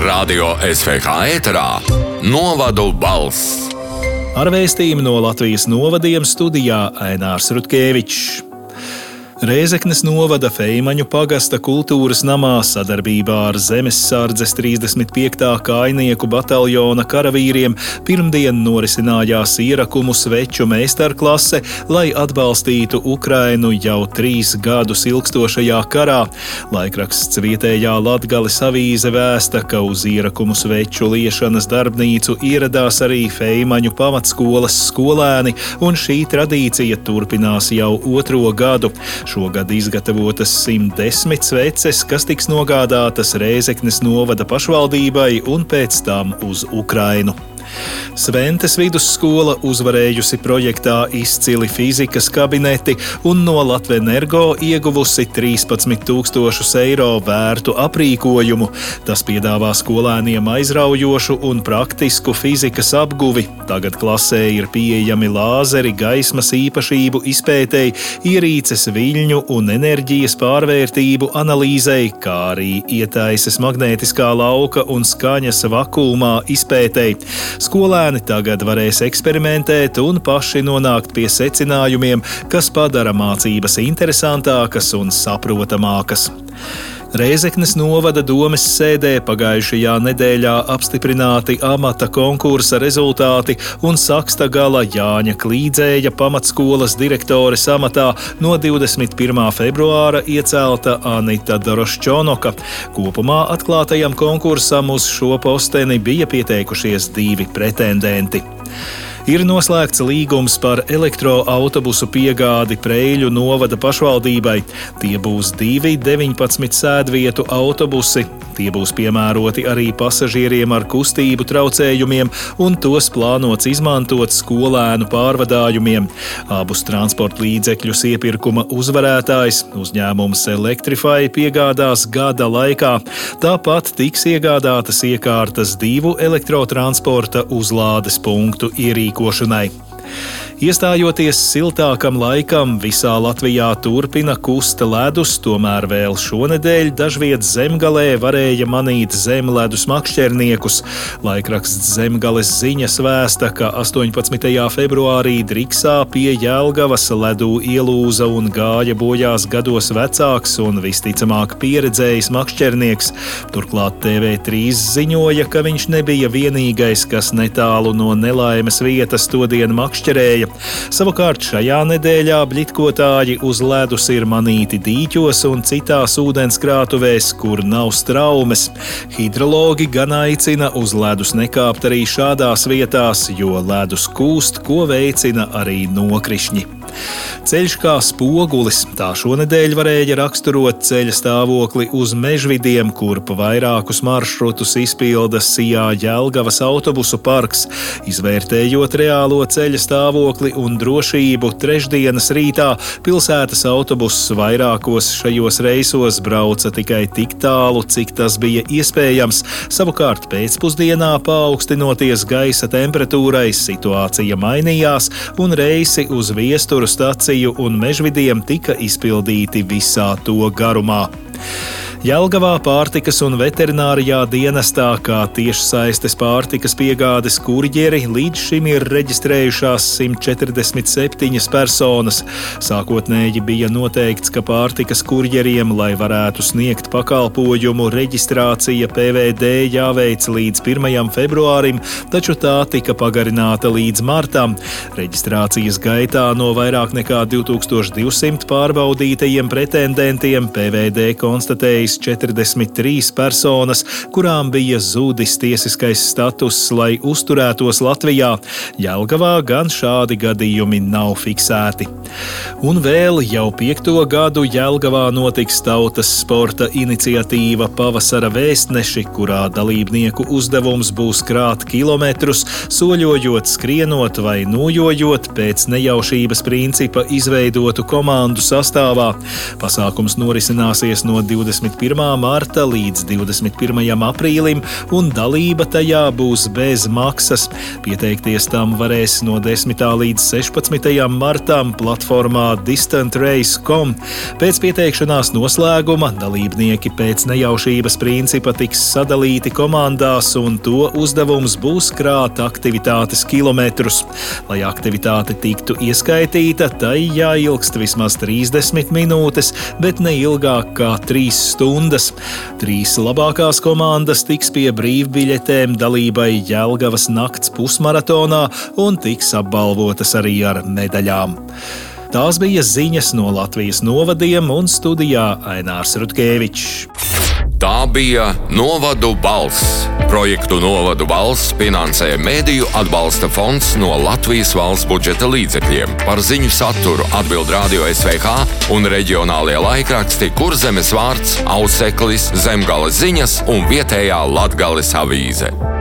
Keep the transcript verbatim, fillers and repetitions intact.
Radio S V H ēterā Novadu balss. Ar vēstījumu no Latvijas novadiem studijā Ainārs Rutkevičs. Rēzeknes novada Feimaņu pagasta kultūras namā sadarbībā ar Zemessardzes trīsdesmit piektā kājnieku bataljona karavīriem pirmdien norisinājās ierakumu sveču meistarklase, lai atbalstītu Ukrainu jau trīs gadus ilgstošajā karā. Laikraksts Vietējā Latgales avīze vēsta, ka uz ierakumu sveču liešanas darbnīcu ieradās arī Feimaņu pamatskolas skolēni, un šī tradīcija turpinās jau otro gadu. Šogad izgatavotas simt desmit sveces, kas tiks nogādātas Rēzeknes novada pašvaldībai un pēc tam uz Ukrainu. Sventes vidusskola uzvarējusi projektā Izcili fizikas kabineti un no Latvenergo ieguvusi trīspadsmit tūkstošus eiro vērtu aprīkojumu. Tas piedāvā skolēniem aizraujošu un praktisku fizikas apguvi. Tagad klasē ir pieejami lāzeri, gaismas īpašību izpētei, ierīces viļņu un enerģijas pārvērtību analīzei, kā arī ietaises magnētiskā lauka un skaņas vakuumā izpētei. Skolēni tagad varēs eksperimentēt un paši nonākt pie secinājumiem, kas padara mācības interesantākas un saprotamākas. Rēzeknes novada domes sēdē pagājušajā nedēļā apstiprināti amata konkursa rezultāti un Saksta gala Jāņa Klīdzēja pamatskolas direktores amatā no divdesmit pirmā februāra iecelta Anita Doroščonoka. Kopumā atklātajam konkursam uz šo posteni bija pieteikušies divi pretendenti. Ir noslēgts līgums par elektroautobusu piegādi Preiļu novada pašvaldībai. Tie būs divi deviņpadsmit sēdvietu autobusi. Tie būs piemēroti arī pasažieriem ar kustību traucējumiem, un tos plānots izmantot skolēnu pārvadājumiem. Abus transporta līdzekļus iepirkuma uzvarētājs uzņēmums Electrify piegādās gada laikā. Tāpat tiks iegādātas iekārtas divu elektrotransporta uzlādes punktu ierīkošanai. Iestājoties siltākam laikam, visā Latvijā turpina kusta ledus, tomēr vēl šonedēļ dažviet Zemgalē varēja manīt zemledus makšķerniekus. Laikraksts Zemgales ziņas vēsta, ka astoņpadsmitajā februārī Driksā pie Jelgavas ledū ielūza un gāja bojās gados vecāks un visticamāk pieredzējis makšķernieks. Turklāt T V trīs ziņoja, ka viņš nebija vienīgais, kas netālu no nelaimes vietas todien makšķerēja. Savukārt šajā nedēļā bļitkotāji uz ledus ir manīti dīķos un citās ūdenskrātuvēs, kur nav straumes. Hidrologi gan aicina uz ledus nekāpt arī šādās vietās, jo ledus kūst, ko veicina arī nokrišņi. Ceļš kā spogulis, tā šonedēļ varēja raksturot ceļa stāvokli uz Mežvidiem, kur pa vairākus maršrutus izpilda Sijā Jelgavas autobusu parks. Izvērtējot reālo ceļa stāvokli un drošību, trešdienas rītā pilsētas autobuss vairākos šajos reisos brauca tikai tik tālu, cik tas bija iespējams. Savukārt pēcpusdienā paaugstinoties gaisa temperatūrai, situācija mainījās un reisi uz Viesturu staciju un Mežvidiem tika izpildīti visā to garumā. Jelgavā pārtikas un veterinārijā dienestā kā tiešsaistes pārtikas piegādes kurjeri līdz šim ir reģistrējušās simt četrdesmit septiņas personas. Sākotnēji bija noteikts, ka pārtikas kurjeriem, lai varētu sniegt pakalpojumu, reģistrācija P V D jāveic līdz pirmajam februārim, taču tā tika pagarināta līdz martam. Reģistrācijas gaitā no vairāk nekā divtūkstoš divsimt pārbaudītajiem pretendentiem P V D konstatējis četrdesmit trīs personas, kurām bija zudis tiesiskais status, lai uzturētos Latvijā. Jelgavā gan šādi gadījumi nav fiksēti. Un vēl jau piekto gadu Jelgavā notiks tautas sporta iniciatīva Pavasara vēstneši, kurā dalībnieku uzdevums būs krāt kilometrus, soļojot, skrienot vai nojojot pēc nejaušības principa izveidotu komandu sastāvā. Pasākums norisināsies no divdesmit pirmā marta līdz divdesmit pirmajam aprīlim, un dalība tajā būs bez maksas. Pieteikties tam varēs no desmitā līdz sešpadsmitajam martam platformā distant race dot com. Pēc pieteikšanās noslēguma dalībnieki pēc nejaušības principa tiks sadalīti komandās, un to uzdevums būs krāt aktivitātes kilometrus. Lai aktivitāte tiktu ieskaitīta, tai jāilgst vismaz trīsdesmit minūtes, bet ne ilgāk kā trīs stundas. Trīs labākās komandas tiks pie brīvbiļetēm dalībai Jelgavas nakts pusmaratonā un tiks apbalvotas arī ar medaļām. Tās bija ziņas no Latvijas novadiem, un studijā Ainārs Rutkevičs. Tā bija Novadu balss. Projektu Novadu balss finansē Mediju atbalsta fonds no Latvijas valsts budžeta līdzekļiem. Par ziņu saturu atbild Radio S V H un reģionālie laikraksti Kurzemes vārds, Auseklis, Zemgales ziņas un vietējā Latgales avīze.